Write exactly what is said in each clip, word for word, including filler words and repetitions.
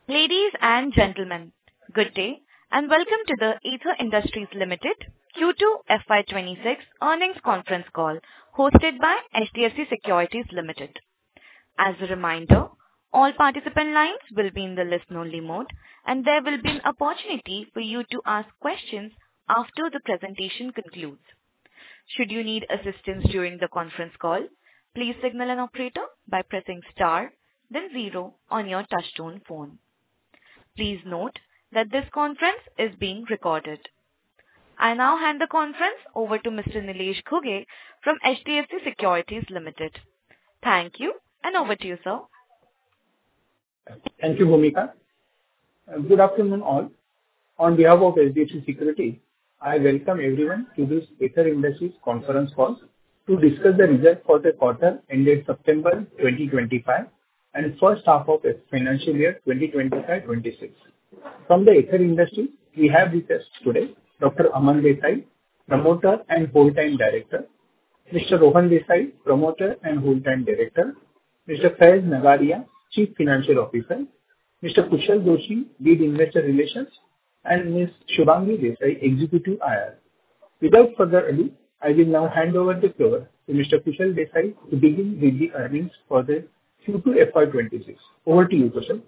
Ladies and gentlemen, good day, and welcome to the Aether Industries Limited Q two F Y twenty-six earnings conference call hosted by H D F C Securities Limited. As a reminder, all participant lines will be in the listen-only mode, and there will be an opportunity for you to ask questions after the presentation concludes. Should you need assistance during the conference call, please signal an operator by pressing star, then zero on your touchtone phone. Please note that this conference is being recorded. I now hand the conference over to Mister Nilesh Ghuge from H D F C Securities Limited. Thank you, and over to you, sir. Thank you, Bhumika. Uh, Good afternoon, all. On behalf of H D F C Securities, I welcome everyone to this Aether Industries conference call to discuss the results for the quarter ended September twenty twenty-five and first half of financial year twenty twenty-five twenty-six. From the Aether Industries, we have with us today Doctor Aman Desai, Promoter and Whole-Time Director, Mister Rohan Desai, Promoter and Whole-Time Director, Mister Faiz Nagaria, Chief Financial Officer, Mister Kushal Doshi, Lead Investor Relations, and Miz Shubhangi Desai, Executive I R. Without further ado, I will now hand over the floor to Mister Kushal Desai to begin with the earnings for the Q two F Y twenty-six. Over to you, Kushal.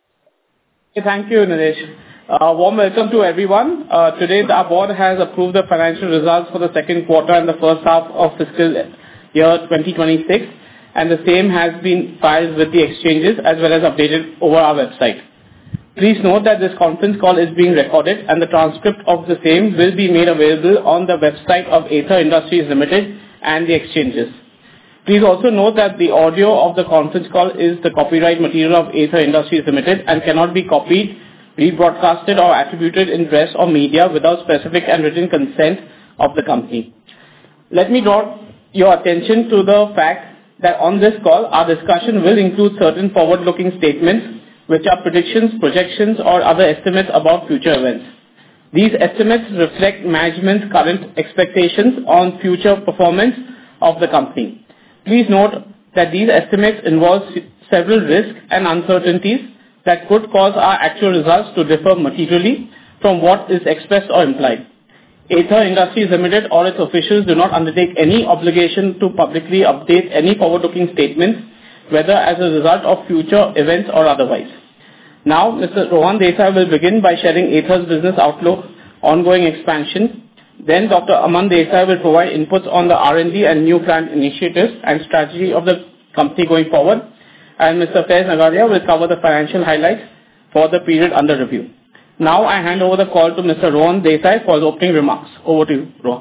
Thank you, Nilesh. Uh, warm welcome to everyone. Uh, today, the board has approved the financial results for the second quarter and the first half of fiscal year twenty twenty-six, and the same has been filed with the exchanges as well as updated over our website. Please note that this conference call is being recorded, and the transcript of the same will be made available on the website of Aether Industries Limited and the exchanges. Please also note that the audio of the conference call is the copyright material of Aether Industries Limited and cannot be copied, rebroadcasted or attributed in press or media without specific and written consent of the company. Let me draw your attention to the fact that on this call, our discussion will include certain forward-looking statements which are predictions, projections or other estimates about future events. These estimates reflect management's current expectations on future performance of the company. Please note that these estimates involve several risks and uncertainties that could cause our actual results to differ materially from what is expressed or implied. Aether Industries Limited or its officials do not undertake any obligation to publicly update any forward-looking statements, whether as a result of future events or otherwise. Now, Mister Rohan Desai will begin by sharing Aether's business outlook, ongoing expansion. Then Doctor Aman Desai will provide inputs on the R and D and new plant initiatives and strategy of the company going forward. And Mister Faiz Nagaria will cover the financial highlights for the period under review. Now I hand over the call to Mister Rohan Desai for his opening remarks. Over to you, Rohan.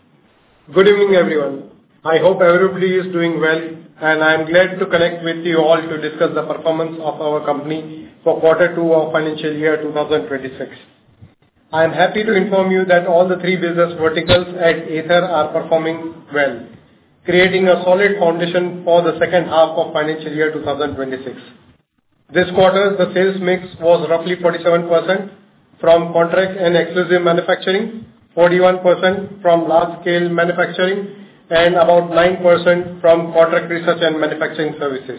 Good evening, everyone. I hope everybody is doing well, and I am glad to connect with you all to discuss the performance of our company for quarter two of financial year twenty twenty-six. I am happy to inform you that all the three business verticals at Aether are performing well, creating a solid foundation for the second half of financial year twenty twenty-six. This quarter, the sales mix was roughly forty-seven percent from contract and exclusive manufacturing, forty-one percent from large-scale manufacturing, and about nine percent from contract research and manufacturing services.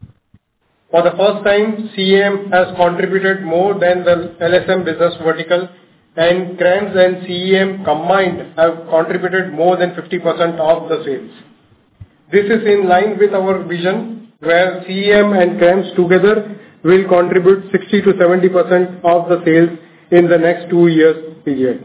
For the first time, C E M has contributed more than the L S M business vertical, and CRAMS and C E M combined have contributed more than fifty percent of the sales. This is in line with our vision, where C E M and CRAMS together will contribute sixty to seventy percent of the sales in the next two years period.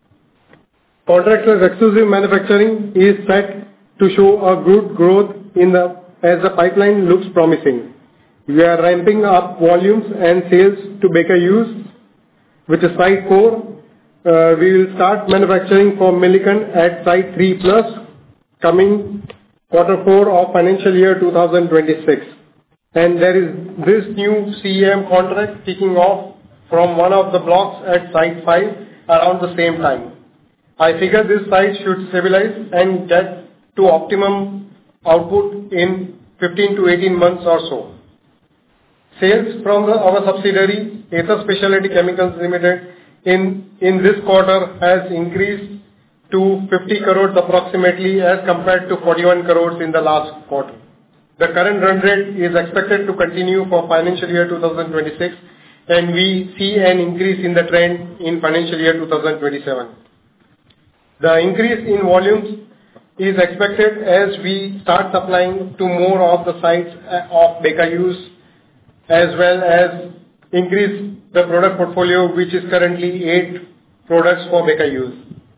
Contractors exclusive manufacturing is set to show a good growth in the as the pipeline looks promising. We are ramping up volumes and sales to Baker Hughes, which is Site four. Uh, we will start manufacturing for Milliken at Site three plus coming quarter four of financial year twenty twenty-six. And there is this new C E M contract kicking off from one of the blocks at Site five around the same time. I figure this site should stabilize and get to optimum output in fifteen to eighteen months or so. Sales from the, our subsidiary, Aether Specialty Chemicals Limited, in, in this quarter has increased to fifty crores approximately as compared to forty-one crores in the last quarter. The current run rate is expected to continue for financial year twenty twenty-six, and we see an increase in the trend in financial year two thousand twenty-seven. The increase in volumes is expected as we start supplying to more of the sites of Baker Hughes, as well as increase the product portfolio, which is currently eight products for Baker Hughes.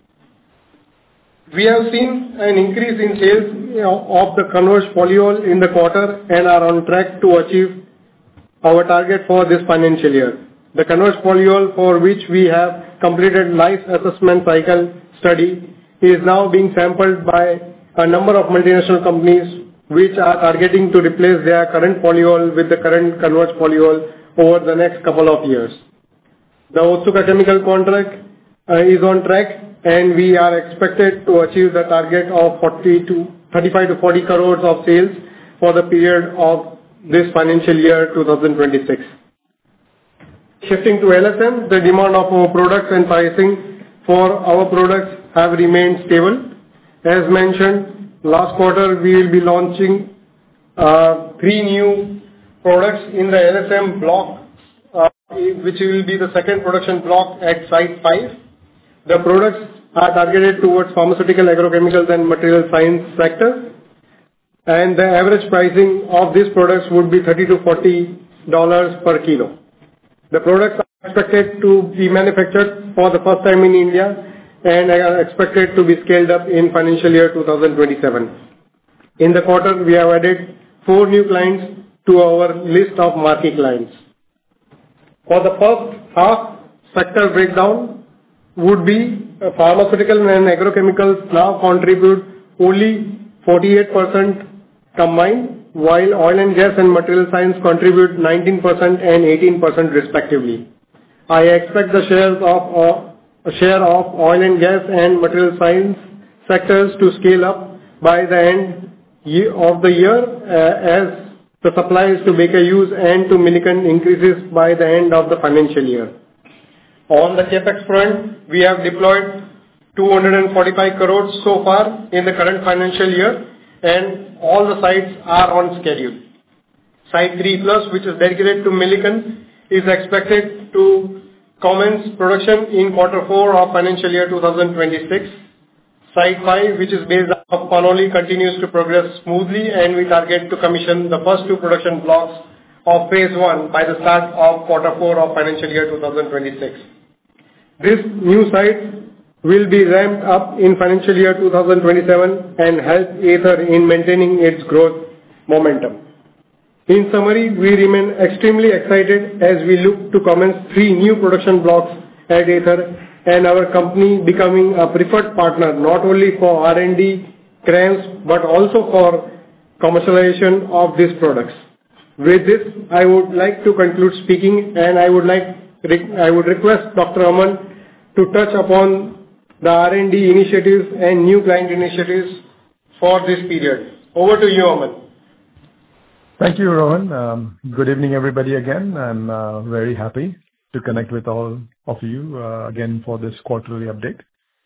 We have seen an increase in sales of the Converge polyol in the quarter and are on track to achieve our target for this financial year. The Converge polyol, for which we have completed life assessment cycle study, is now being sampled by a number of multinational companies which are targeting to replace their current polyol with the current Converge polyol over the next couple of years. The Otsuka Chemical contract uh, is on track, and we are expected to achieve the target of forty to thirty-five to forty crores of sales for the period of this financial year two thousand twenty-six. Shifting to L S M, the demand of our products and pricing for our products have remained stable. As mentioned, last quarter we will be launching uh, three new products in the L S M block, uh, which will be the second production block at Site five. The products are targeted towards pharmaceutical, agrochemicals and material science sectors, and the average pricing of these products would be thirty to forty dollars per kilo. The products are expected to be manufactured for the first time in India and are expected to be scaled up in financial year two thousand twenty-seven. In the quarter, we have added four new clients to our list of marquee clients. For the first half, sector breakdown would be uh, pharmaceutical and agrochemicals now contribute only forty-eight percent combined, while oil and gas and material science contribute nineteen percent and eighteen percent respectively. I expect the shares of uh, a share of oil and gas and material science sectors to scale up by the end of the year uh, as the supplies to Baker Hughes and to Milliken increases by the end of the financial year. On the CapEx front, we have deployed two hundred forty-five crores so far in the current financial year, and all the sites are on schedule. Site three plus, which is dedicated to Milliken, is expected to commence production in quarter four of financial year two thousand twenty-six. Site five, which is based on Panoli, continues to progress smoothly, and we target to commission the first two production blocks of phase one by the start of quarter four of financial year two thousand twenty-six. This new site will be ramped up in financial year two thousand twenty-seven and help Aether in maintaining its growth momentum. In summary, we remain extremely excited as we look to commence three new production blocks at Aether and our company becoming a preferred partner not only for R and D, C R A Ms, but also for commercialization of these products. With this, I would like to conclude speaking, and I would like I would request Doctor Aman to touch upon the R and D initiatives and new client initiatives for this period. Over to you, Aman. Thank you, Rohan. Um, good evening, everybody again. I'm uh, very happy to connect with all of you uh, again for this quarterly update.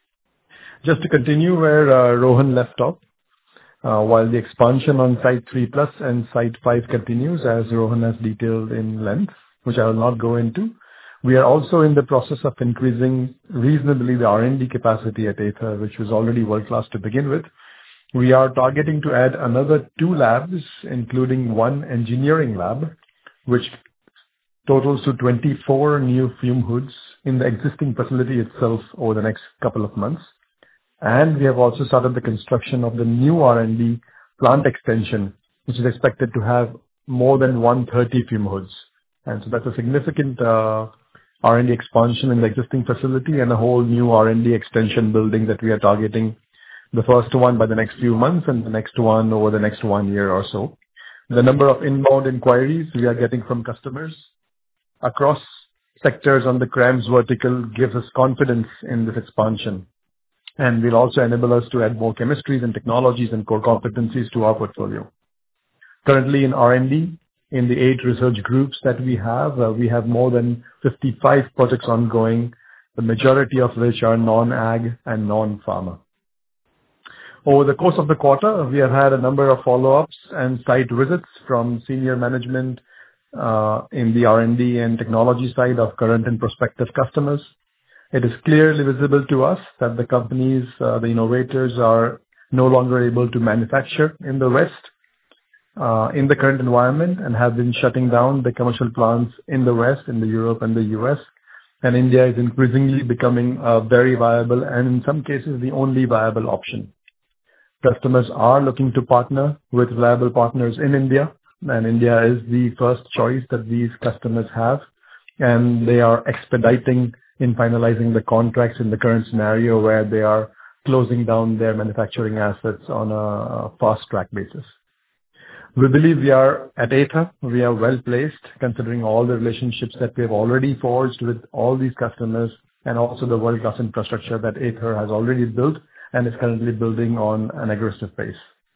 Just to continue where uh, Rohan left off, uh, while the expansion on Site three plus and Site five continues, as Rohan has detailed in length, which I will not go into, we are also in the process of increasing reasonably the R and D capacity at Aether, which was already world-class to begin with. We are targeting to add another two labs, including one engineering lab, which totals to twenty-four new fume hoods in the existing facility itself over the next couple of months. And we have also started the construction of the new R and D plant extension, which is expected to have more than one hundred thirty fume hoods. And so that's a significant uh, R and D expansion in the existing facility and a whole new R and D extension building that we are targeting, the first one by the next few months and the next one over the next one year or so. The number of inbound inquiries we are getting from customers across sectors on the C R A Ms vertical gives us confidence in this expansion, and will also enable us to add more chemistries and technologies and core competencies to our portfolio. Currently in R and D, in the eight research groups that we have, uh, we have more than fifty-five projects ongoing, the majority of which are non-ag and non-pharma. Over the course of the quarter, we have had a number of follow-ups and site visits from senior management uh, in the R and D and technology side of current and prospective customers. It is clearly visible to us that the companies, uh, the innovators are no longer able to manufacture in the West uh, in the current environment and have been shutting down the commercial plants in the West, in the Europe and the U S. And India is increasingly becoming a very viable and in some cases the only viable option. Customers are looking to partner with reliable partners in India, and India is the first choice that these customers have, and they are expediting in finalizing the contracts in the current scenario where they are closing down their manufacturing assets on a fast-track basis. We believe we are at Ather, we are well-placed considering all the relationships that we have already forged with all these customers and also the world-class infrastructure that Ather has already built and is currently building on an aggressive pace.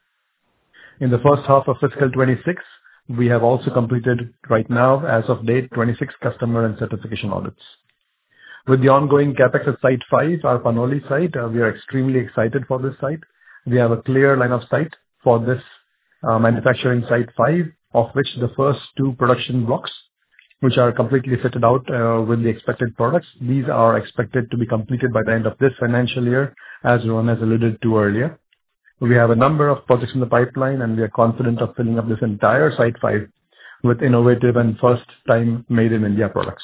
In the first half of fiscal twenty-six, we have also completed right now, as of date, twenty-six customer and certification audits. With the ongoing CapEx at Site five, our Panoli site, uh, we are extremely excited for this site. We have a clear line of sight for this uh, manufacturing Site five, of which the first two production blocks, which are completely fitted out uh, with the expected products, these are expected to be completed by the end of this financial year, as Rohan has alluded to earlier. We have a number of projects in the pipeline, and we are confident of filling up this entire Site five with innovative and first-time made-in-India products.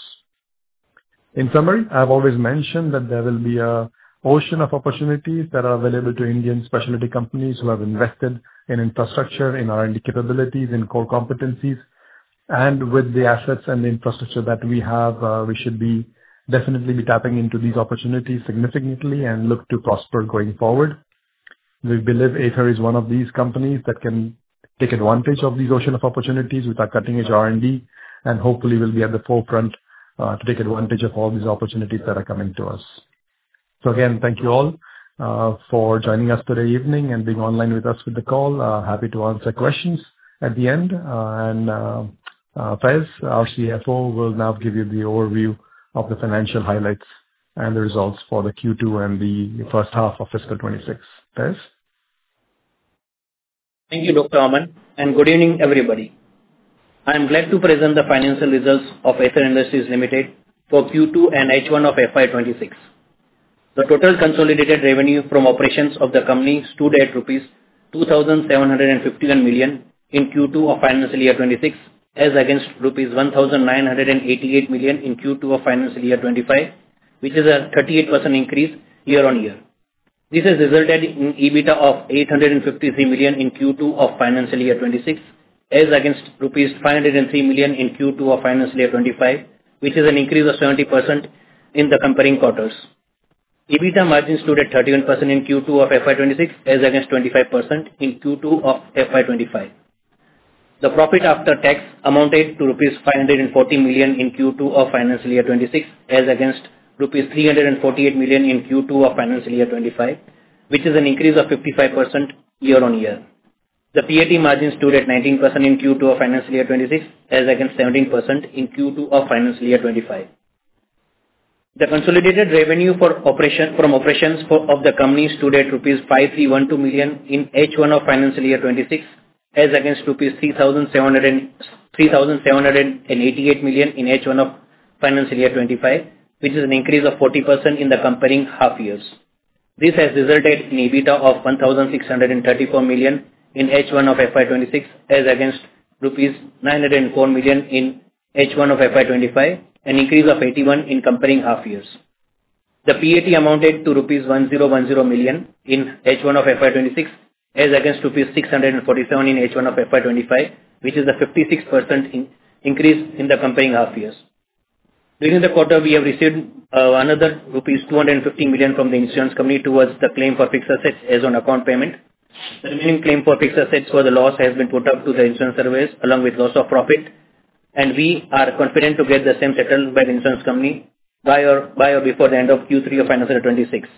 In summary, I have always mentioned that there will be a ocean of opportunities that are available to Indian specialty companies who have invested in infrastructure, in R and D capabilities, in core competencies, and with the assets and the infrastructure that we have, uh, we should be definitely be tapping into these opportunities significantly and look to prosper going forward. We believe Ather is one of these companies that can take advantage of these ocean of opportunities with our cutting-edge R and D, and hopefully will be at the forefront uh, to take advantage of all these opportunities that are coming to us. So again, thank you all uh, for joining us today evening and being online with us with the call. Uh, happy to answer questions at the end. Uh, and uh, uh, Faiz, our C F O, will now give you the overview of the financial highlights and the results for the Q two and the first half of fiscal twenty-six. Faiz? Thank you, Doctor Aman, and good evening, everybody. I am glad to present the financial results of Ather Industries Limited for Q two and H one of F Y twenty-six. The total consolidated revenue from operations of the company stood at rupees two thousand seven hundred fifty-one million in Q two of financial year twenty-six, as against rupees one thousand nine hundred eighty-eight million in Q two of financial year twenty-five, which is a thirty-eight percent increase year-on-year. This has resulted in EBITDA of eight hundred fifty-three million in Q two of financial year twenty-six, as against rupees five hundred three million in Q two of financial year twenty-five, which is an increase of seventy percent in the comparing quarters. EBITDA margin stood at thirty-one percent in Q two of F Y twenty-six, as against twenty-five percent in Q two of F Y twenty-five. The profit after tax amounted to rupees five hundred forty million in Q two of financial year twenty-six, as against rupees three hundred forty-eight million in Q two of financial year twenty-five, which is an increase of fifty-five percent year-on-year. The P A T margin stood at nineteen percent in Q two of financial year twenty-six, as against seventeen percent in Q two of financial year twenty-five. The consolidated revenue for operation from operations for, of the company stood at rupees five thousand three hundred twelve million in H one of financial year twenty-six, as against rupees three thousand seven hundred eighty-eight million in H one of financial year twenty-five, which is an increase of forty percent in the comparing half years. This has resulted in EBITDA of one thousand six hundred thirty-four million in H one of F Y twenty-six, as against rupees nine hundred four million in H one of F Y twenty-five, an increase of eighty-one in comparing half years. The P A T amounted to rupees one thousand ten million in H one of F Y twenty-six, as against rupees six hundred forty-seven in H one of F Y twenty-five, which is a fifty-six percent in increase in the comparing half years. During the quarter, we have received uh, another rupees two hundred fifty million from the insurance company towards the claim for fixed assets as on account payment. The remaining claim for fixed assets for the loss has been put up to the insurance surveyors along with loss of profit, and we are confident to get the same settled by the insurance company by or by or before the end of Q three of financial year twenty-six.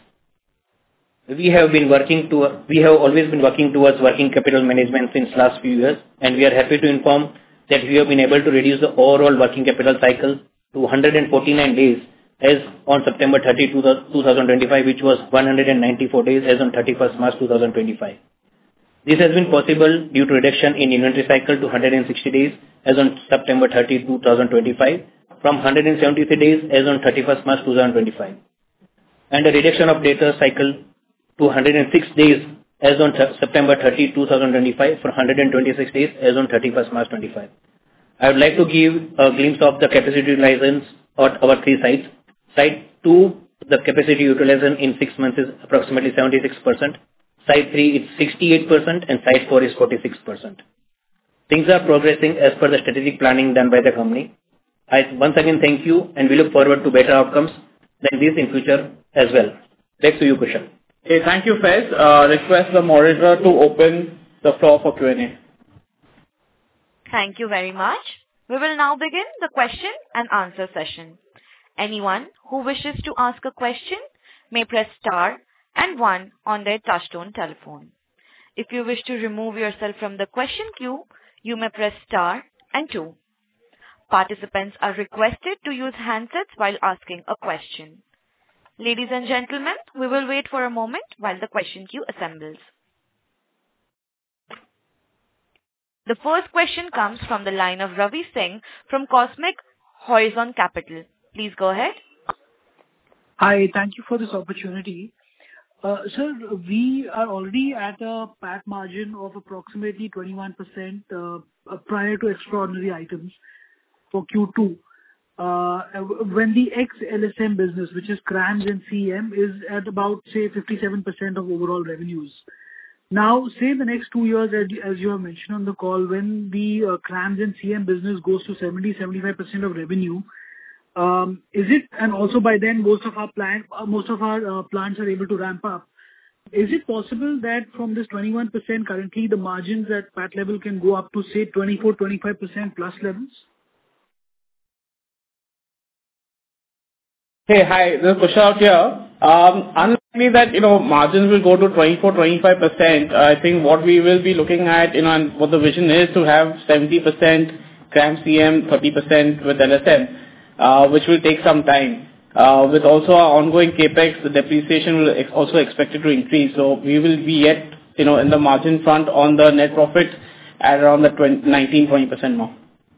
We have been working to we have always been working towards working capital management since last few years, and we are happy to inform that we have been able to reduce the overall working capital cycle to one hundred forty-nine days as on September thirtieth, two thousand twenty-five, which was one hundred ninety-four days as on thirty-first March two thousand twenty-five. This has been possible due to reduction in inventory cycle to one hundred sixty days as on September thirtieth, twenty twenty-five, from one hundred seventy-three days as on thirty-first March twenty twenty-five, and a reduction of debtor cycle to one hundred six days as on th- September thirtieth, twenty twenty-five, from one hundred twenty-six days as on thirty-first March twenty-five. I would like to give a glimpse of the capacity utilization at our three sites. Site two, the capacity utilization in six months is approximately seventy-six percent. Site three is sixty-eight percent and Site four is forty-six percent. Things are progressing as per the strategic planning done by the company. I once again thank you and we look forward to better outcomes than this in future as well. Back to you, Kushal. Okay, thank you, Faiz. Uh, request the moderator to open the floor for Q and A. Thank you very much. We will now begin the question and answer session. Anyone who wishes to ask a question may press star and one on their touchtone telephone. If you wish to remove yourself from the question queue, you may press star and two. Participants are requested to use handsets while asking a question. Ladies and gentlemen, we will wait for a moment while the question queue assembles. The first question comes from the line of Ravi Singh from Cosmic Horizon Capital. Please go ahead. Hi, thank you for this opportunity. Uh, sir, we are already at a P A T margin of approximately twenty-one percent uh, prior to extraordinary items for Q two. Uh, when the ex-L S M business, which is CRAMS and C M, is at about, say, fifty-seven percent of overall revenues. Now, say in the next two years, as you have mentioned on the call, when the uh, CRAMS and C M business goes to seventy to seventy-five percent of revenue, um, is it, and also by then most of our plant, uh, most of our uh, plants are able to ramp up, is it possible that from this twenty-one percent currently, the margins at P A T level can go up to, say, twenty-four to twenty-five percent plus levels? Hey, hi, this is Kushal out here. Um, unlikely that, you know, margins will go to twenty-four to twenty-five percent. I think what we will be looking at, you know, and what the vision is to have seventy percent CRAMS C M, thirty percent with L S M, uh, which will take some time. Uh, with also our ongoing capex, the depreciation will ex- also expected to increase. So we will be yet, you know, in the margin front on the net profit at around the nineteen to twenty percent mark.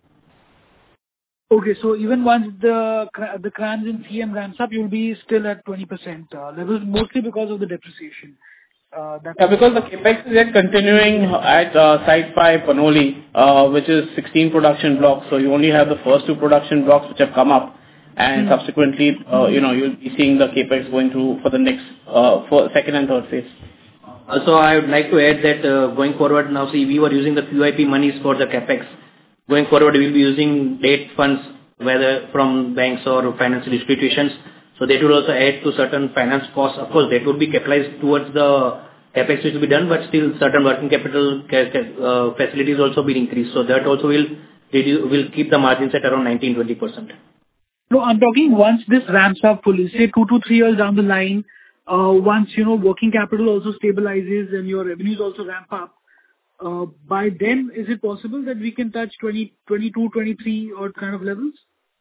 Okay, so even once the the CRAMS and C M ramps up, you'll be still at twenty percent uh, levels, mostly because of the depreciation. Uh, that's yeah, because the capex is yet continuing at uh, Site five, Panoli, uh, which is sixteen production blocks. So you only have the first two production blocks which have come up, and mm-hmm. subsequently, uh, you know, you'll be seeing the capex going through for the next, uh, for second and third phase. Also, I would like to add that uh, going forward now, see, we were using the Q I P monies for the capex. Going forward, we will be using debt funds, whether from banks or financial institutions. So that will also add to certain finance costs. Of course, that would be capitalized towards the capex which will be done, but still certain working capital uh, facilities also be increased. So that also will reduce, will keep the margins at around nineteen to twenty percent. No, I'm talking once this ramps up fully, say two to three years down the line, uh, once, you know, working capital also stabilizes and your revenues also ramp up. Uh, by then, is it possible that we can touch twenty, twenty-two, twenty-three or kind of levels?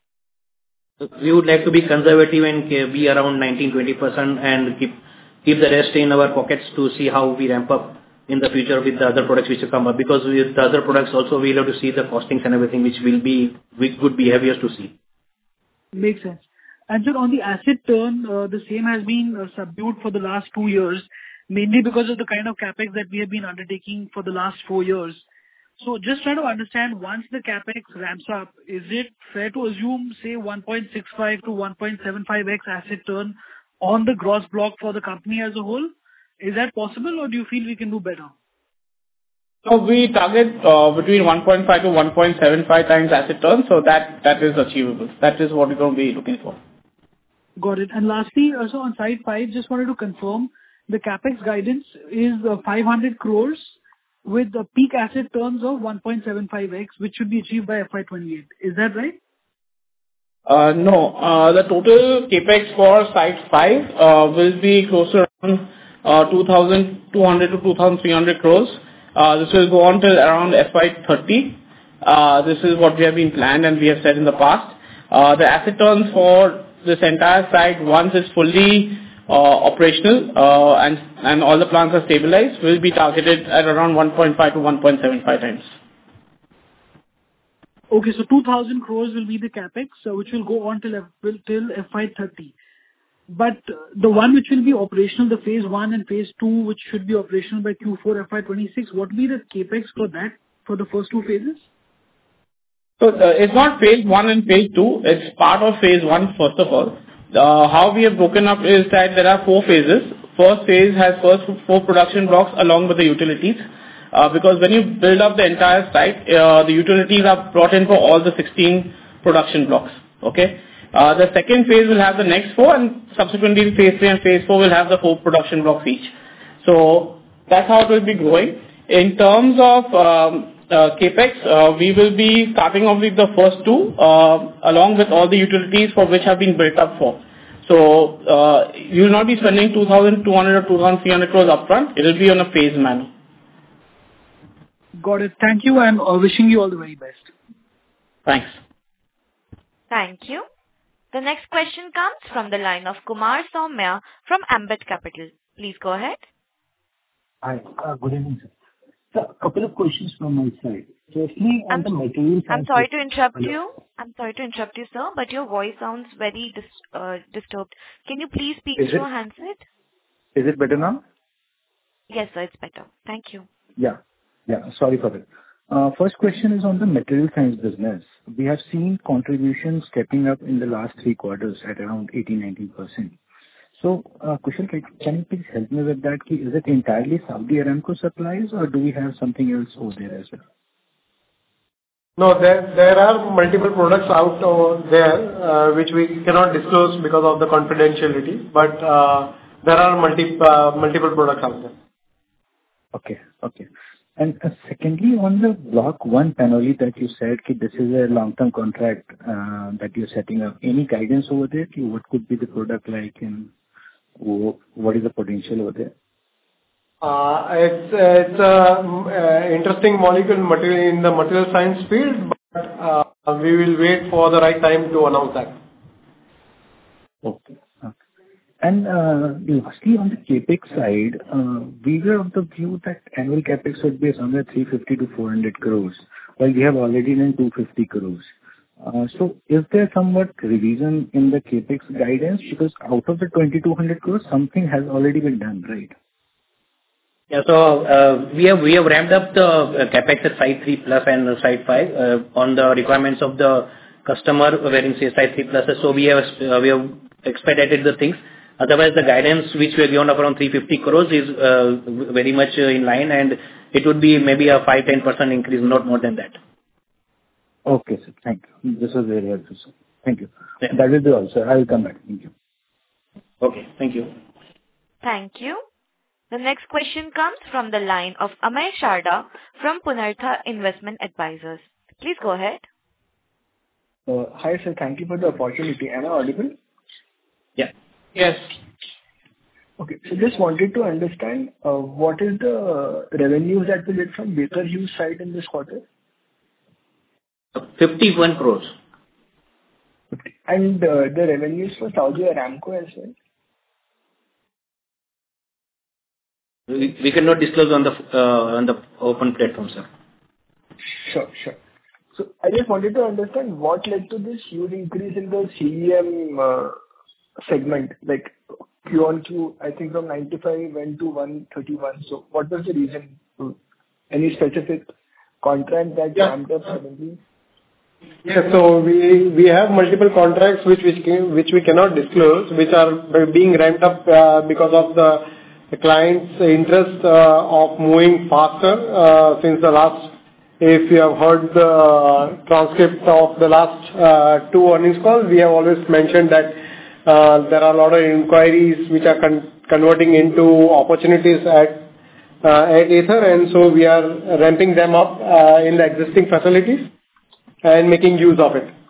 We would like to be conservative and be around nineteen to twenty percent and keep keep the rest in our pockets to see how we ramp up in the future with the other products which will come up. Because with the other products also we'll have to see the costings and everything which will be with good behaviors to see. Makes sense. And sir, on the asset turn, uh, the same has been uh, subdued for the last two years. Mainly because of the kind of capex that we have been undertaking for the last four years. So just try to understand, once the capex ramps up, is it fair to assume, say, one point six five to one point seven five x asset turn on the gross block for the company as a whole? Is that possible, or do you feel we can do better? So we target uh, between one point five to one point seven five times asset turn, so that, that is achievable. That is what we're going to be looking for. Got it. And lastly, also on Site five, just wanted to confirm, the capex guidance is uh, five hundred crores with the peak asset turns of one point seven five x, which should be achieved by F Y twenty-eight. Is that right? Uh, no, uh, the total capex for Site five uh, will be close to around uh, two thousand two hundred to two thousand three hundred crores. Uh, this will go on till around F Y thirty. Uh, this is what we have been planned and we have said in the past. Uh, the asset turns for this entire site, once it's fully operational uh, and and all the plants are stabilized, will be targeted at around one point five to one point seven five times. Okay, so two thousand crores will be the capex, uh, which will go on till F- till F Y thirty. But uh, the one which will be operational, the phase one and phase two, which should be operational by Q four F Y twenty-six, what will be the capex for that, for the first two phases? So uh, it's not phase one and phase two. It's part of phase one, first of all. Uh, how we have broken up is that there are four phases. First phase has first four production blocks along with the utilities. Uh, because when you build up the entire site, uh, the utilities are brought in for all the sixteen production blocks. Okay. Uh, the second phase will have the next four, and subsequently phase three and phase four will have the four production blocks each. So that's how it will be growing. In terms of um, uh, capex, uh, we will be starting off with the first two, uh, along with all the utilities for which have been built up for. So uh, you will not be spending two thousand two hundred or two thousand three hundred crores upfront. It will be on a phase manner. Got it. Thank you, and uh, wishing you all the very best. Thanks. Thank you. The next question comes from the line of Kumar Saumya from Ambit Capital. Please go ahead. Hi. Uh, good evening, sir. So, a couple of questions from my side. Firstly, on I'm, the material I'm side- sorry to interrupt Hello? you. I'm sorry to interrupt you, sir, but your voice sounds very dis- uh, disturbed. Can you please speak Is through it- a handset? Is it better now? Yes, sir, it's better. Thank you. Yeah. Yeah, sorry for that. Uh, First question is on the material science business. We have seen contributions stepping up in the last three quarters at around eighteen to nineteen percent. So, uh, Kushal, can can you please help me with that? Ki Is it entirely Saudi Aramco supplies, or do we have something else over there as well? No, there there are multiple products out over there, uh, which we cannot disclose because of the confidentiality, but uh, there are multi uh, multiple products out there. Okay. Okay. And uh, secondly, on the block one panoli that you said ki this is a long-term contract uh, that you're setting up. Any guidance over there? Ki what could be the product like, and wh- what is the potential over there? Uh, It's it's a mm, uh, interesting molecule material in the material science field, but uh, we will wait for the right time to announce that. Okay. Okay. And uh, lastly, on the CapEx side, uh, we were of the view that annual CapEx would be somewhere three fifty to four hundred crores, while we have already done two hundred fifty crores. Uh, So is there somewhat revision in the CapEx guidance? Because out of the twenty-two hundred crores, something has already been done, right? Yeah. So, uh, we have we have ramped up the uh, CapEx at Site three plus and Site five uh, on the requirements of the customer, wherein say Site three plus. So we have uh, we have expedited the things. Otherwise, the guidance which we have given of around three hundred fifty crores is uh, very much uh, in line, and it would be maybe a five to ten percent increase, not more than that. Okay, sir. Thank you. This was very helpful, sir. Thank you. Yeah. That will be all, sir. I will come back. Thank you. Okay. Thank you. Thank you. The next question comes from the line of Amay Sharda from Punartha Investment Advisors. Please go ahead. Uh, Hi, sir. Thank you for the opportunity. Am I audible? Yeah. Yes. Okay. So just wanted to understand, uh, what is the revenues that we get from Baker Hughes site in this quarter? fifty-one crores. Okay. And uh, the revenues for Saudi Aramco as well? We, we cannot disclose on the uh, on the open platform, sir. Sure, sure. So I just wanted to understand what led to this huge increase in the C E M uh, segment, like Q on Q, I think from ninety-five went to one thirty-one. So what was the reason? Any specific contract that Yeah. ramped up suddenly? Yes. So we we have multiple contracts which which can- which we cannot disclose, which are b- being ramped up uh, because of the the client's interest uh, of moving faster uh, since the last. If you have heard the transcript of the last uh, two earnings calls, we have always mentioned that uh, there are a lot of inquiries which are con- converting into opportunities at uh, at Aether, and so we are ramping them up uh, in the existing facilities and making use of it.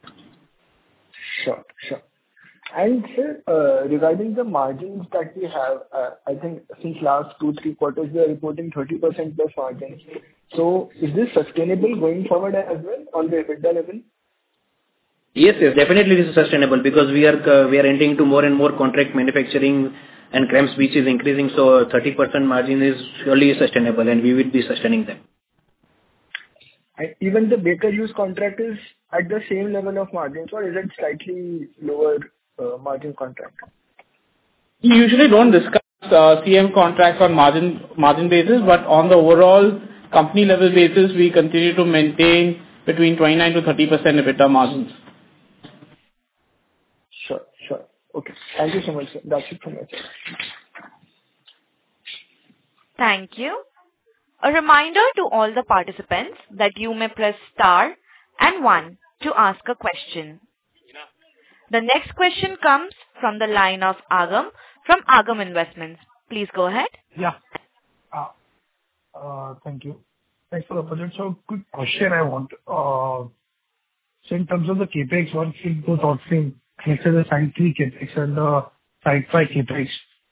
Sure, sure. And sir, uh, regarding the margins that we have, uh, I think since last two, three quarters, we are reporting thirty percent plus margins. So is this sustainable going forward as well on the EBITDA level? Yes, yes, definitely this is sustainable because we are uh, we are entering into more and more contract manufacturing and CRAMS which is increasing, so thirty percent margin is surely sustainable and we will be sustaining them. And even the Baker Hughes contract is at the same level of margins, or is it slightly lower uh, margin contract? We usually don't discuss uh, C M contracts on margin margin basis, but on the overall company level basis, we continue to maintain between twenty-nine to thirty percent EBITDA margins. Sure, sure. Okay. Thank you so much, sir. That's it from my side. Thank you. A reminder to all the participants that you may press star and one to ask a question. The next question comes from the line of Agam from Agam Investments. Please go ahead. Yeah. Uh, uh, Thank you. Thanks for the opportunity. So quick question I want. Uh, So in terms of the CapEx, once we go downstream, let's say the Site three CapEx and the Site five CapEx.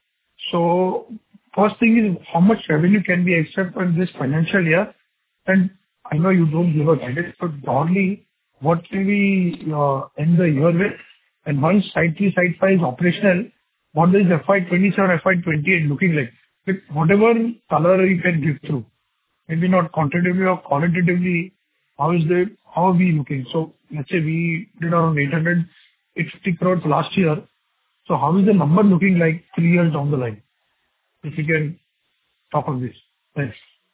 So first thing is, how much revenue can we expect in this financial year? And I know you don't give a guidance, but broadly, what will we uh, end the year with? And once Site three, Site five is operational, what is F Y twenty-seven, F Y twenty-eight looking like? With whatever color you can give through, maybe not quantitatively or qualitatively, how is the, how are we looking? So let's say we did around eight hundred, eight hundred fifty crores last year. So how is the number looking like three years down the line? If you can talk on this. Thanks.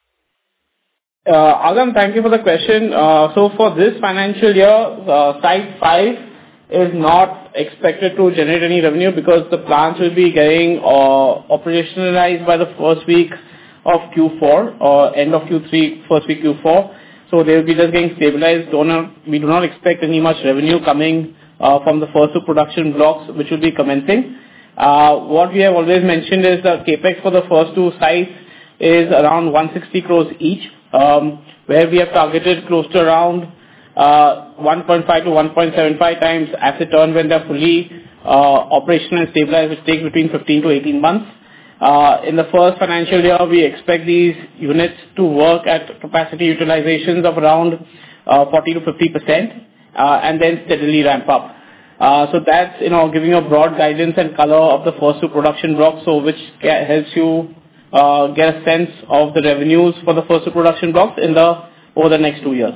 Uh, Agam, thank you for the question. Uh, so for this financial year, uh, Site five is not expected to generate any revenue because the plants will be getting uh, operationalized by the first week of Q four or end of Q three, first week Q four. So they will be just getting stabilized. Don't not, we do not expect any much revenue coming uh, from the first two production blocks which will be commencing. Uh, what we have always mentioned is the capex for the first two sites is around one hundred sixty crores each, um, where we have targeted close to around uh, one point five to one point seven five times asset turn when they are fully uh, operational and stabilized, which takes between fifteen to eighteen months. Uh, in the first financial year, we expect these units to work at capacity utilizations of around uh, forty to fifty percent uh, and then steadily ramp up. Uh, so that's, you know, giving you a broad guidance and color of the first two production blocks, so which ca- helps you uh, get a sense of the revenues for the first two production blocks in the over the next two years.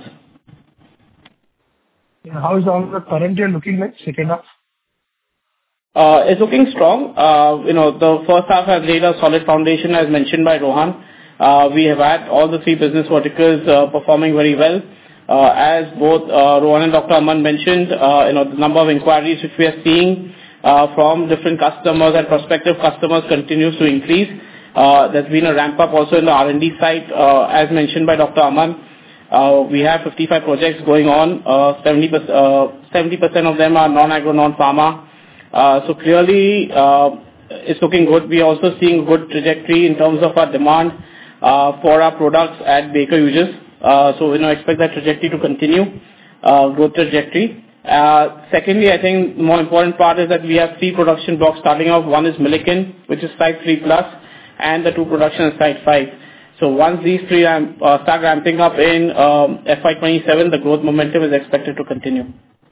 How is all the current year looking like, second half? Uh, it's looking strong. Uh, you know, the first half has laid a solid foundation as mentioned by Rohan. Uh, we have had all the three business verticals uh, performing very well. Uh, as both uh, Rohan and Doctor Aman mentioned, uh, you know, the number of inquiries which we are seeing uh, from different customers and prospective customers continues to increase. Uh, there's been a ramp up also in the R and D side, uh, as mentioned by Doctor Aman. Uh, we have fifty-five projects going on. Uh, seventy percent, uh, seventy percent of them are non-agro, non-pharma. Uh, so clearly, uh, it's looking good. We are also seeing good trajectory in terms of our demand uh, for our products at Baker Hughes. Uh, so we now expect that trajectory to continue, uh, growth trajectory. Uh, secondly, I think the more important part is that we have three production blocks starting off. One is Milliken, which is Site three plus, and the two production is Site five. So once these three ramp, uh, start ramping up in um, F Y twenty-seven, the growth momentum is expected to continue.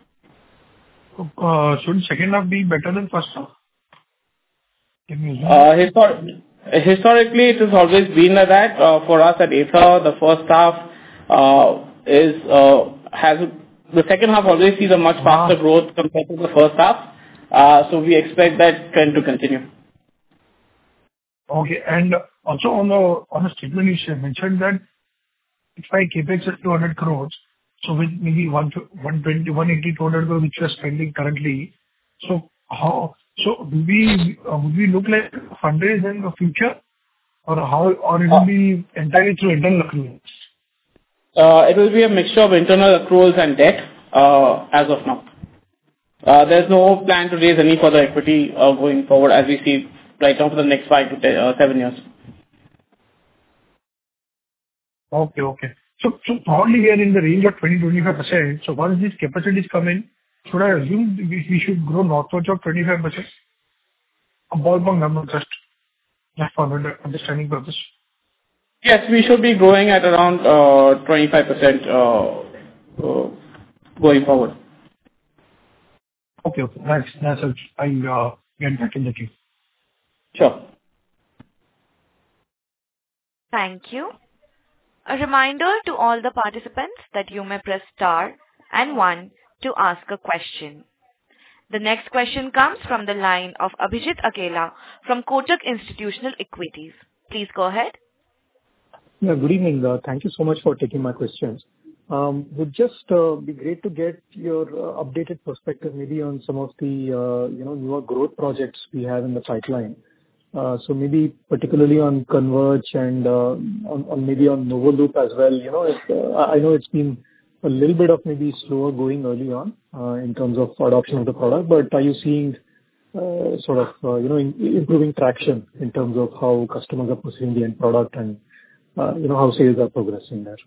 Uh, should second half be better than first half? Can you Uh, histor- historically, it has always been like that. Uh, for us at Ather, the first half uh, is uh, has the second half always sees a much faster growth compared to the first half. Uh, so we expect that trend to continue. Okay, and also on the on a statement you mentioned that if I capex at two hundred crores, so with maybe one twenty, one eighty, two hundred crores which you are spending currently, so how, so do we, uh, will we look like fundraise in the future, or how, or it will be entirely through internal accruals? Uh, it will be a mixture of internal accruals and debt uh, as of now. Uh, there's no plan to raise any further equity uh, going forward as we see right now for the next five to ten, uh, seven years. Okay, okay. So, so broadly we are in the range of twenty to twenty-five percent. So once these capacities come in, should I assume we, we should grow northwards of twenty-five percent? A ballpark number, just, just for the understanding purpose. Yes, we should be growing at around uh, twenty-five percent uh, uh, going forward. Okay. Okay. Thanks. That's it. I'll uh, get back in the queue. Sure. Thank you. A reminder to all the participants that you may press star and one to ask a question. The next question comes from the line of Abhijit Akella from Kotak Institutional Equities. Please go ahead. Yeah, good evening. Uh, Thank you so much for taking my questions. Um, Would just uh, be great to get your uh, updated perspective maybe on some of the uh, you know newer growth projects we have in the pipeline. Uh, So maybe particularly on Converge and uh, on on maybe on Novoloop as well. You know, it's, uh, I I know it's been a little bit of maybe slower going early on uh, in terms of adoption of the product, but are you seeing uh, sort of uh, you know in- improving traction in terms of how customers are pursuing the end product and uh, you know how sales are progressing there?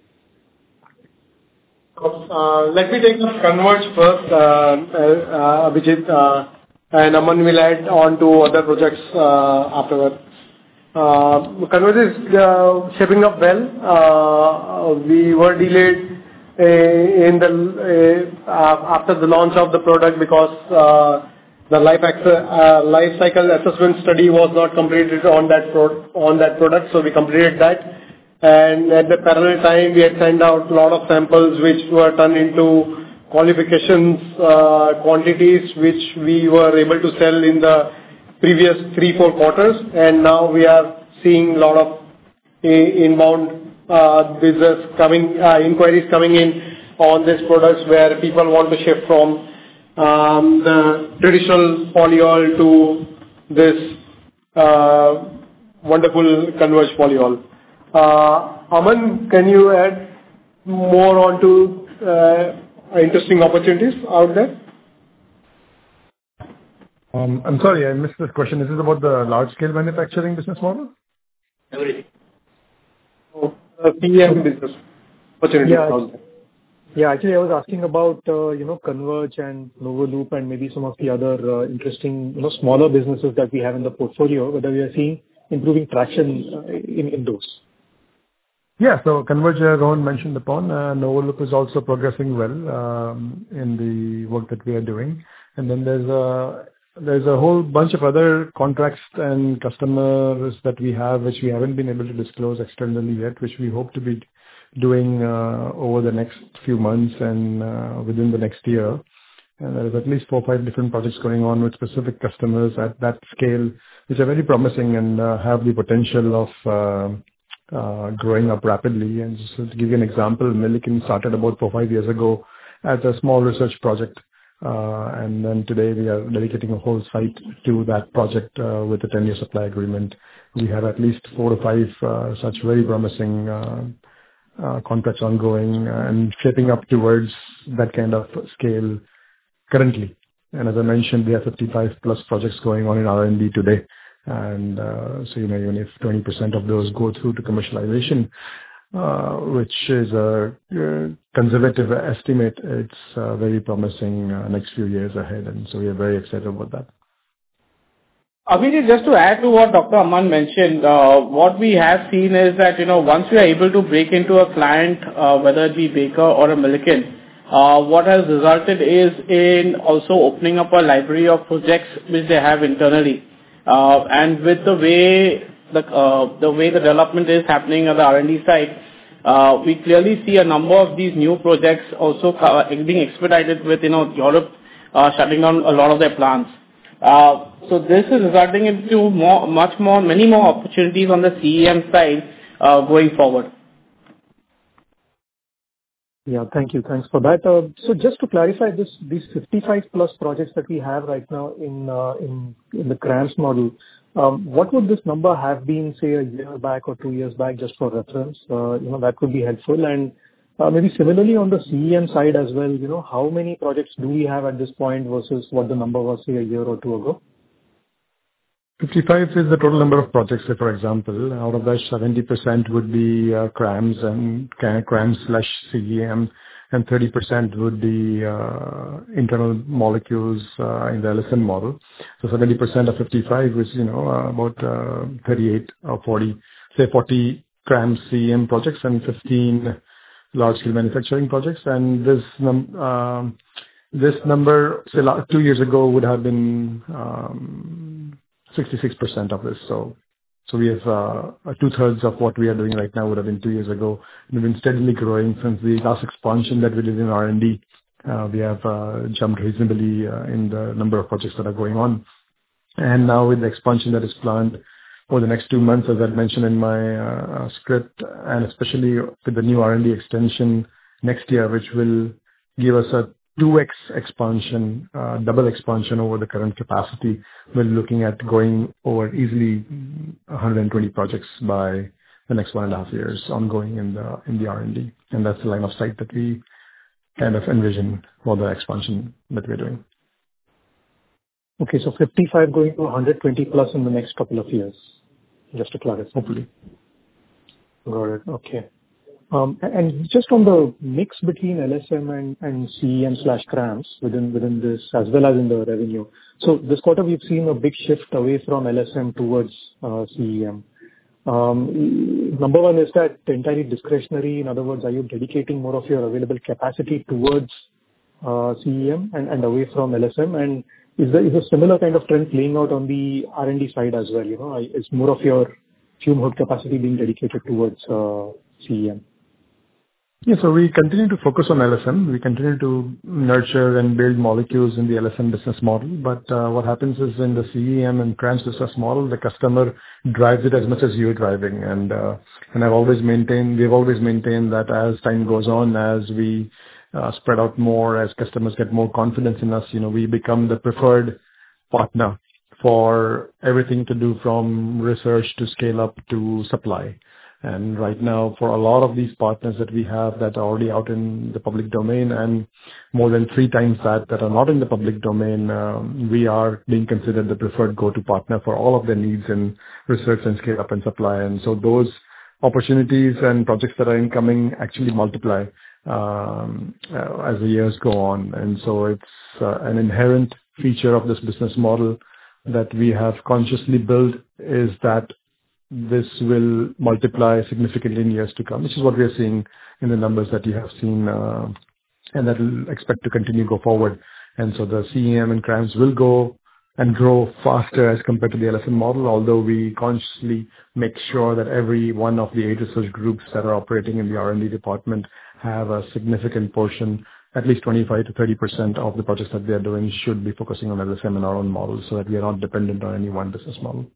Uh, Let me take the Converge first, uh, uh, Abhijit, uh, and Aman will add on to other projects uh, afterwards. Uh, Converge is uh, shaping up well. Uh, We were delayed uh, in the uh, after the launch of the product because uh, the life ac- uh, life cycle assessment study was not completed on that pro- on that product, so we completed that. And at the parallel time, we had sent out a lot of samples which were turned into qualifications, uh, quantities which we were able to sell in the previous three, four quarters. And now we are seeing a lot of uh, inbound uh, business coming, uh, inquiries coming in on these products where people want to shift from um, the traditional polyol to this uh, wonderful Converge polyol. Uh, Aman, can you add more on to uh, interesting opportunities out there? Um, I'm sorry, I missed this question. Is this about the large-scale manufacturing business model? Everything. Oh, uh, P M business opportunities Yeah. out there. Yeah, actually, I was asking about, uh, you know, Converge and Novoloop and maybe some of the other uh, interesting, you know, smaller businesses that we have in the portfolio, whether we are seeing improving traction uh, in in those. Yeah. So Converge, uh, Rohan mentioned upon, uh, Novoloop is also progressing well um, in the work that we are doing. And then there's a there's a whole bunch of other contracts and customers that we have, which we haven't been able to disclose externally yet, which we hope to be doing uh, over the next few months and uh, within the next year. And there's at least four or five different projects going on with specific customers at that scale, which are very promising and uh, have the potential of uh, uh, growing up rapidly. And just to give you an example, Milliken started about four or five years ago as a small research project. Uh, and then today we are dedicating a whole site to that project uh, with a ten-year supply agreement. We have at least four to five uh, such very promising uh, uh, contracts ongoing and shaping up towards that kind of scale currently. And as I mentioned, we have fifty-five plus projects going on in R and D today. And uh, so, you know, even if twenty percent of those go through to commercialization, uh, which is a uh, conservative estimate, it's uh, very promising uh, next few years ahead. And so we are very excited about that. Abhijit, just to add to what Doctor Aman mentioned, uh, what we have seen is that, you know, once we are able to break into a client, uh, whether it be Baker or a Milliken, uh, what has resulted is in also opening up a library of projects which they have internally. Uh, and with the way the uh, the way the development is happening at the R and D side, uh, we clearly see a number of these new projects also uh, being expedited with, you know, Europe uh, shutting down a lot of their plants. Uh, so this is resulting into more, much more, many more opportunities on the C E M side uh, going forward. Yeah, thank you. Thanks for that. Uh, So just to clarify this, these fifty-five plus projects that we have right now in uh, in in the CRAMS model, um, what would this number have been, say, a year back or two years back, just for reference? Uh, You know, that could be helpful. And uh, maybe similarly on the C E M side as well, you know, how many projects do we have at this point versus what the number was, say, a year or two ago? fifty-five is the total number of projects. Say, for example, out of that, seventy percent would be uh, CRAMS and CRAMS slash C E M, and thirty percent would be uh, internal molecules uh, in the L S M model. So seventy percent of fifty-five is, you know, uh, about uh, thirty-eight or forty, say forty CRAMS C E M projects and fifteen large-scale manufacturing projects. And this num- um, this number, say, la- two years ago would have been um, sixty-six percent of this. So, so we have uh, two-thirds of what we are doing right now would have been two years ago. We've been steadily growing since the last expansion that we did in R and D. Uh, we have uh, jumped reasonably uh, in the number of projects that are going on. And now with the expansion that is planned over the next two months, as I mentioned in my uh, script, and especially with the new R and D extension next year, which will give us a two x expansion, uh, double expansion over the current capacity. We're looking at going over easily one hundred twenty projects by the next one and a half years ongoing in the in the R and D. And that's the line of sight that we kind of envision for the expansion that we're doing. Okay, so fifty-five going to one hundred twenty plus in the next couple of years, just to clarify. Hopefully. Got it. Okay. Um, and just on the mix between L S M and, and C E M slash CRAMS within within this, as well as in the revenue. So this quarter we've seen a big shift away from L S M towards uh, C E M. Um, number one, is that entirely discretionary? In other words, are you dedicating more of your available capacity towards uh, C E M and, and away from L S M? And is there is a similar kind of trend playing out on the R and D side as well? You know, is more of your fume hood capacity being dedicated towards uh, C E M? Yeah, so we continue to focus on L S M. We continue to nurture and build molecules in the L S M business model. But uh, what happens is in the C E M and CRAMS business model, the customer drives it as much as you're driving. And uh, and I've always maintained, we've always maintained that as time goes on, as we uh, spread out more, as customers get more confidence in us, you know, we become the preferred partner for everything to do from research to scale up to supply. And right now, for a lot of these partners that we have that are already out in the public domain, and more than three times that that are not in the public domain, um, we are being considered the preferred go-to partner for all of their needs in research and scale up and supply. And so those opportunities and projects that are incoming actually multiply um, uh, as the years go on. And so it's uh, an inherent feature of this business model that we have consciously built, is that this will multiply significantly in years to come, which is what we are seeing in the numbers that you have seen, uh, and that will expect to continue go forward. And so the C E M and CRAMS will go and grow faster as compared to the L S M model, although we consciously make sure that every one of the eight research groups that are operating in the R and D department have a significant portion, at least twenty-five to thirty percent of the projects that they are doing should be focusing on L S M in our own model, so that we are not dependent on any one business model.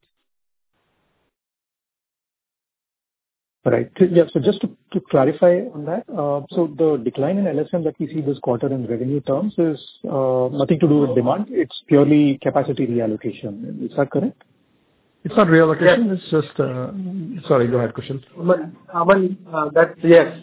Right. Yeah. So just to, to clarify on that, uh, so the decline in L S M that we see this quarter in revenue terms is uh, nothing to do with demand. It's purely capacity reallocation. Is that correct? It's not reallocation. Yes. It's just. Uh, sorry. Go ahead, Kushal. Aman, uh, that yes.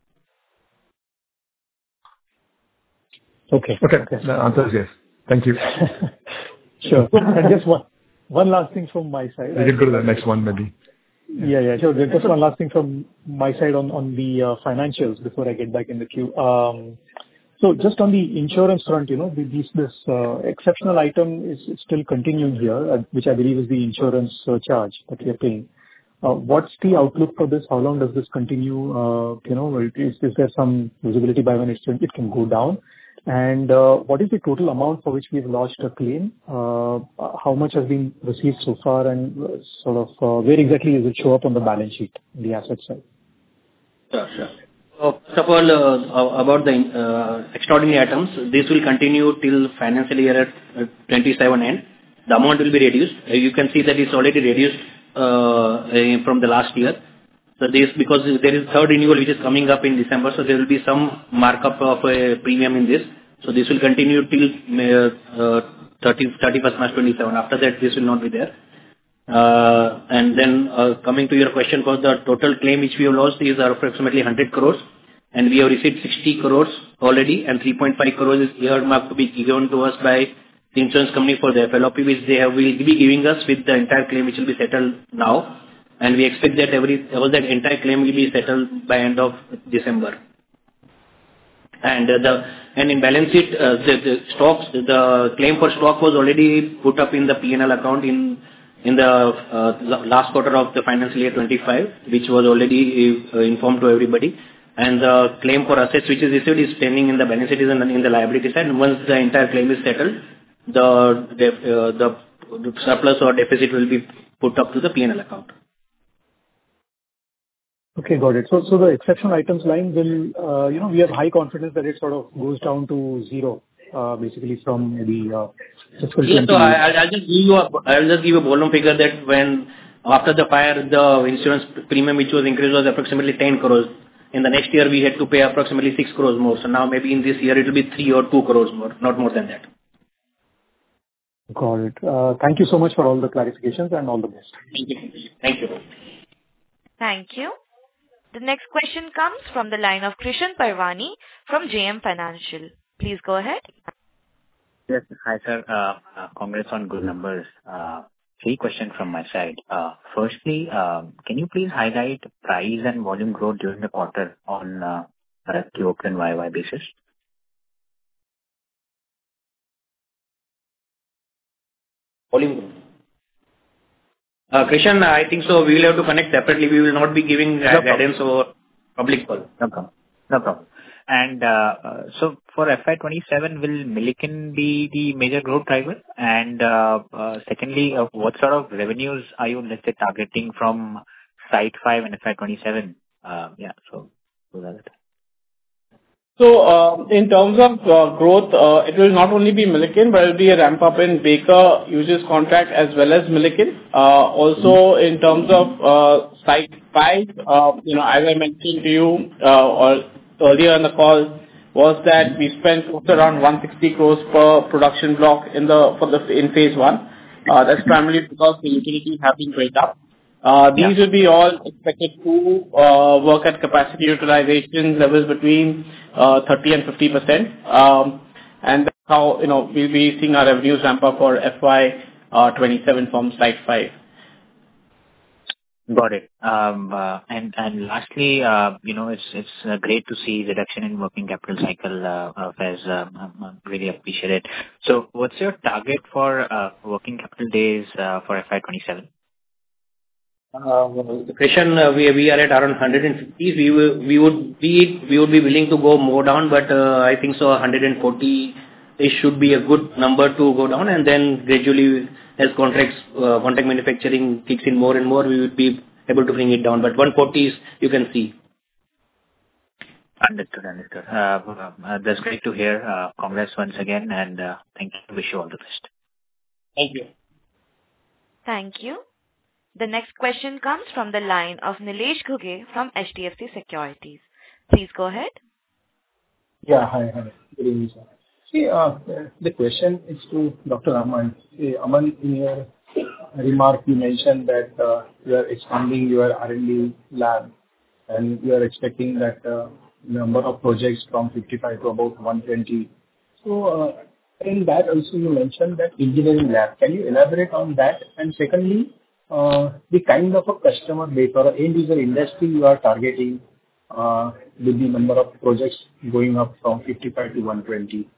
Okay. Okay. Okay. The answer is yes. Thank you. Sure. And just one one last thing from my side. We can go to the next one, maybe. Yeah, yeah, sure. Just one last thing from my side on on the uh, financials before I get back in the queue. Um, so just on the insurance front, you know, this this uh, exceptional item is still continuing here, uh, which I believe is the insurance surcharge that we are paying. Uh, what's the outlook for this? How long does this continue? Uh, you know, is, is there some visibility by when it it can go down? And uh, what is the total amount for which we've lodged a claim? Uh, how much has been received so far, and uh, sort of uh, where exactly does it show up on the balance sheet, the asset side? Sure, sure. So first of all, uh, about the uh, extraordinary items, this will continue till financial year uh, twenty-seven end. The amount will be reduced. Uh, you can see that it's already reduced uh, uh, from the last year. So this, because there is third renewal which is coming up in December, so there will be some markup of a premium in this. So this will continue till uh, thirty-first March twenty-seven. After that, this will not be there. Uh, and then uh, coming to your question, for the total claim which we have lost is approximately one hundred crores, and we have received sixty crores already, and three point five crores is earmarked to be given to us by the insurance company for the F L O P, which they have, will be giving us with the entire claim, which will be settled now. And we expect that every all that entire claim will be settled by end of December. And uh, the and in balance sheet, uh, the, the stocks, the claim for stock was already put up in the P and L account in in the uh, last quarter of the financial year twenty-five, which was already uh, informed to everybody. and the claim for assets which is received is pending in the balance sheet and in the liability side. And once the entire claim is settled, the def- uh, the the surplus or deficit will be put up to the P and L account. Okay, got it. So, so the exceptional items line will, uh, you know, we have high confidence that it sort of goes down to zero, uh, basically from maybe uh, fiscal Yes, so twenty. I, I'll I'll just give you a, I'll just give a ballpark figure that when after the fire, the insurance premium which was increased was approximately ten crores. In the next year, we had to pay approximately six crores more. So now maybe in this year it will be three or two crores more, not more than that. Got it. Uh, Thank you so much for all the clarifications and all the best. Thank you. Thank you. Thank you. The next question comes from the line of Krishan Parwani from J M Financial. Please go ahead. Yes. Hi, sir. Uh, uh, Congrats on good numbers. Uh, Three questions from my side. Uh, Firstly, uh, can you please highlight price and volume growth during the quarter on uh, a Q O Q and Y O Y basis? Volume growth. Uh, Krishan, I think so we will have to connect separately. We will not be giving uh, No guidance over public call. No problem. No problem. And uh, uh, so for F Y twenty-seven, will Milliken be the major growth driver? And uh, uh, secondly, uh, what sort of revenues are you, let's say, targeting from Site five in F Y twenty-seven? Uh, Yeah, so those are it. So, uh, in terms of uh, growth, uh, it will not only be Milliken, but it will be a ramp up in Baker Hughes contract as well as Milliken. Uh, Also, in terms of uh, Site five, uh, you know, as I mentioned to you uh, or earlier in the call, was that we spent close to around one hundred sixty crores per production block in the for the in phase one. Uh, That's primarily because the utilities have been built up. Uh, These will be all expected to uh, work at capacity utilization levels between uh, thirty and fifty percent. Um, and that's how, you know, we'll be seeing our revenues ramp up for F Y twenty-seven from Site five. Got it. Um, uh, And and lastly, uh, you know, it's it's uh, great to see reduction in working capital cycle, uh, uh, as um, um, um, really appreciate it. So what's your target for uh, working capital days uh, for F Y twenty-seven? Uh, Krishan, uh, we we are at around one hundred fifty. We will, we would be we would be willing to go more down, but uh, I think so one hundred forty it should be a good number to go down, and then gradually as contracts uh, contract manufacturing kicks in more and more, we would be able to bring it down. But one forty is you can see. Understood. Understood. Uh, uh, That's great to hear. Uh, Congrats once again, and uh, thank you. Wish you all the best. Thank you. Thank you. The next question comes from the line of Nilesh Ghuge from H D F C Securities. Please go ahead. Yeah. Hi. Hi. Good evening, sir. See, uh, the question is to Doctor Aman. See, Aman, in your remark, you mentioned that uh, you are expanding your R and D lab, and you are expecting that uh, number of projects from fifty-five to about one hundred twenty. So, uh, in that also you mentioned that engineering lab. Can you elaborate on that? And secondly, uh, the kind of a customer base or end user industry you are targeting uh, with the number of projects going up from fifty-five to one hundred twenty.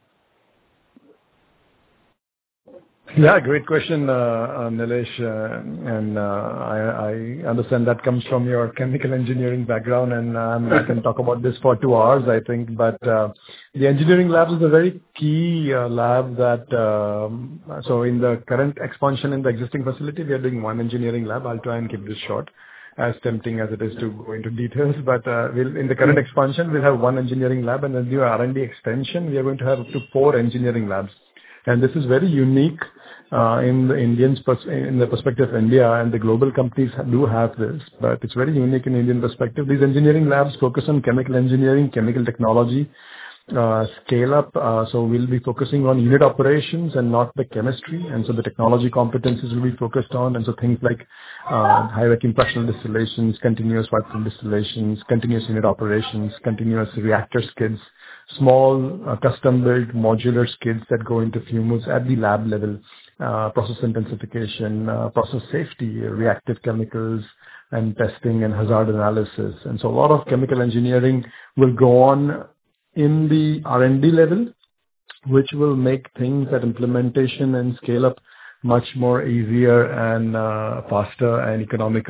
Yeah, great question, uh, uh, Nilesh. Uh, and uh, I, I understand that comes from your chemical engineering background, and um, I can talk about this for two hours, I think. But uh, the engineering lab is a very key uh, lab that, um, so in the current expansion in the existing facility, we are doing one engineering lab. I'll try and keep this short, as tempting as it is to go into details. But uh, we'll, in the current expansion, we'll have one engineering lab, and then the R and D extension, we are going to have up to four engineering labs. And this is very unique uh, in the Indians pers- in the perspective of India, and the global companies do have this, but it's very unique in Indian perspective. These engineering labs focus on chemical engineering, chemical technology, uh, scale up. Uh, so we'll be focusing on unit operations and not the chemistry. And so the technology competencies will be focused on. And so things like uh, high vacuum fractional distillations, continuous vacuum distillations, continuous unit operations, continuous reactor skids, small uh, custom-built modular skids that go into fumes at the lab level, uh, process intensification, uh, process safety, reactive chemicals, and testing and hazard analysis. And so a lot of chemical engineering will go on in the R and D level, which will make things at implementation and scale up much more easier and uh, faster and economical.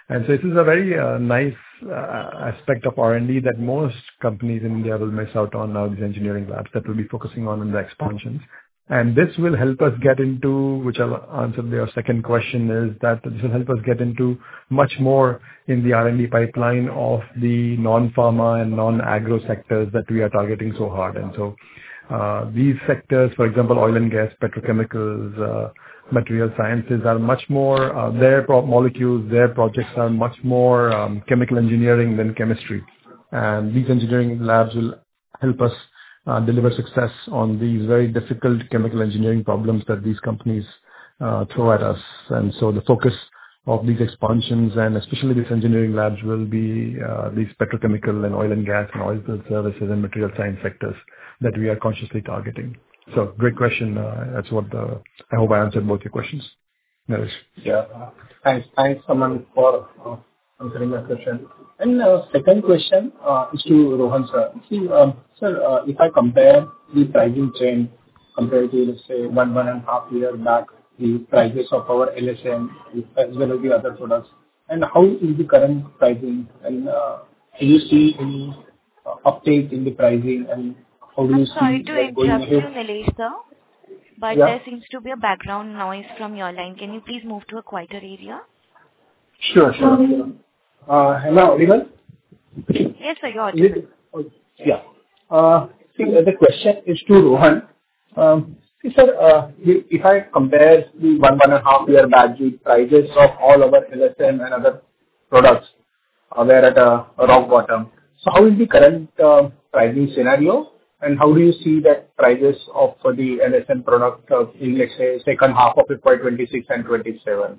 And so this is a very uh, nice uh, aspect of R and D that most companies in India will miss out on now, these engineering labs that will be focusing on in the expansions. And this will help us get into, which I'll answer your second question, is that this will help us get into much more in the R and D pipeline of the non-pharma and non-agro sectors that we are targeting so hard. And so uh, these sectors, for example, oil and gas, petrochemicals, uh, material sciences are much more, uh, their pro- molecules, their projects are much more um, chemical engineering than chemistry. And these engineering labs will help us uh, deliver success on these very difficult chemical engineering problems that these companies uh, throw at us. And so the focus of these expansions and especially these engineering labs will be uh, these petrochemical and oil and gas and oil field services and material science sectors that we are consciously targeting. So great question. Uh, that's what the, I hope I answered both your questions. Naresh. Yeah. Uh, thanks. Thanks, Aman, for uh, answering that question. And uh, second question uh, is to Rohan, sir. See, um, sir, uh, if I compare the pricing trend compared to, let's say, one, one and a half year back, the prices of our L S M as well as the other products, and how is the current pricing? And uh, do you see any uh, uptake in the pricing, and how do I'm you sorry see to that going interrupt you, ahead? Nilesh sir, but Yeah. there seems to be a background noise from your line. Can you please move to a quieter area? Sure, sure. sure. Uh, am I audible? Yes, sir, you're Is audible. it? Oh, yeah. Uh, see, uh, the question is to Rohan. Um, see, sir, uh, the- if I compare the one, one and a half year back, the prices of all our L S M and other products uh, were at a, a rock bottom. So how is the current uh, pricing scenario, and how do you see that prices of uh, the L S M product uh, in, let's say, second half of F Y twenty-six and twenty-seven?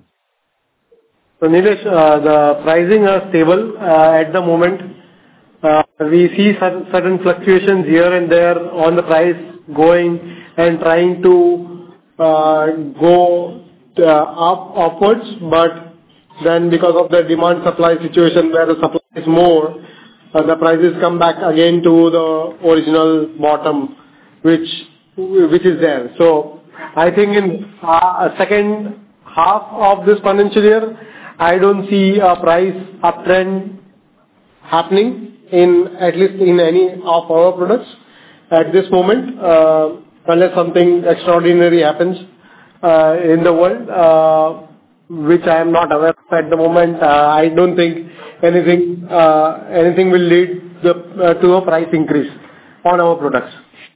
So Nilesh, uh, the pricing are stable uh, at the moment. Uh, we see certain, certain fluctuations here and there on the price going and trying to uh, go uh, up upwards, but then because of the demand supply situation where the supply is more, uh, the prices come back again to the original bottom, which which is there. So I think in uh, second half of this financial year, I don't see a price uptrend happening in, at least in any of our products at this moment, uh, unless something extraordinary happens uh, in the world, uh, which I am not aware of at the moment. Uh, I don't think anything uh, anything will lead the, uh, to a price increase on our products.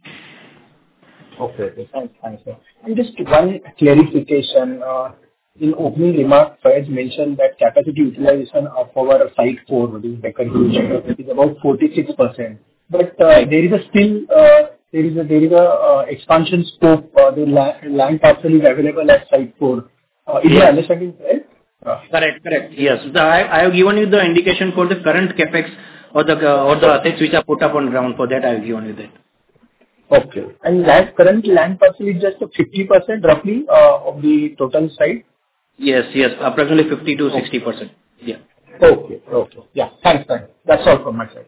Okay. okay. Thanks, thanks, sir. And just one clarification. Uh, In opening remarks, Faiz mentioned that capacity utilization of our Site four, which is Baker Hughes, is about forty-six percent. But uh, there is a still uh, there is a there is a uh, expansion scope. Uh, the la- land parcel is available at Site four. Uh, is Yes. my understanding correct? Uh, Correct, correct. Yes. The, I, I have given you the indication for the current capex or the uh, or the assets which are put up on ground. For that, I have given you that. okay. And that current land parcel is just fifty percent roughly uh, of the total site. Yes, yes, approximately fifty to sixty percent. Yeah. Okay. Okay. Yeah. Thanks. Thanks. That's all from my side.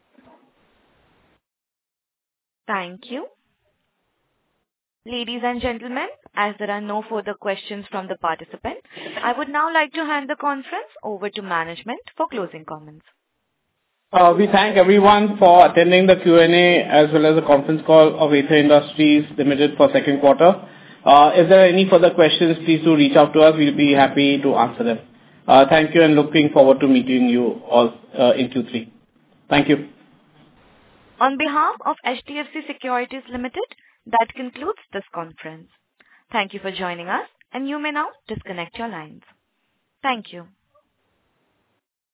Thank you. Ladies and gentlemen, as there are no further questions from the participant, I would now like to hand the conference over to management for closing comments. Uh, we thank everyone for attending the Q and A as well as the conference call of Aether Industries Limited for second quarter. Uh, if there are any further questions, please do reach out to us. We'll be happy to answer them. Uh, thank you and looking forward to meeting you all uh, in Q three. Thank you. On behalf of H D F C Securities Limited, that concludes this conference. Thank you for joining us, and you may now disconnect your lines. Thank you.